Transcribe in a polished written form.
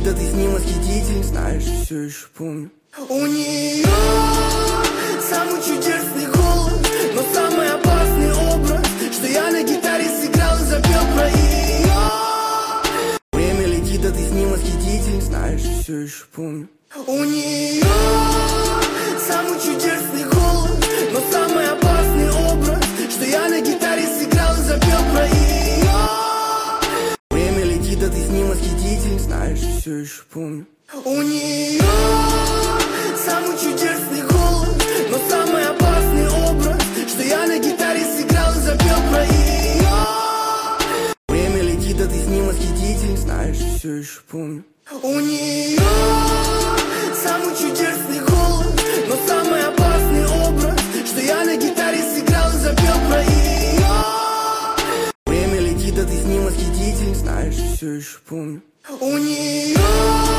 да ты с ним восхитителен, знаешь, все еще помню. У нее самый чудесный голос, но самый опасный образ, что я на гитаре сыграл и запел про ее. Время летит, да ты с ним восхитителен, знаешь, все еще помню. У нее самый чудесный голос, но самый опасный образ, что я на гитаре сыграл и запел про ее. Время летит, да ты с ним восхитителен, знаешь, все еще помню. У нее самый чудесный голос, но самый опасный образ, что я на гитаре сыграл и запел про ее. Время летит, да ты с ним восхитителен, знаешь, все еще помню. У нее самый чудесный голос, но самый опасный образ, что я на гитаре сыграл и запел про ее. Время летит, да ты с ним восхитителен, знаешь, все еще помню. У нее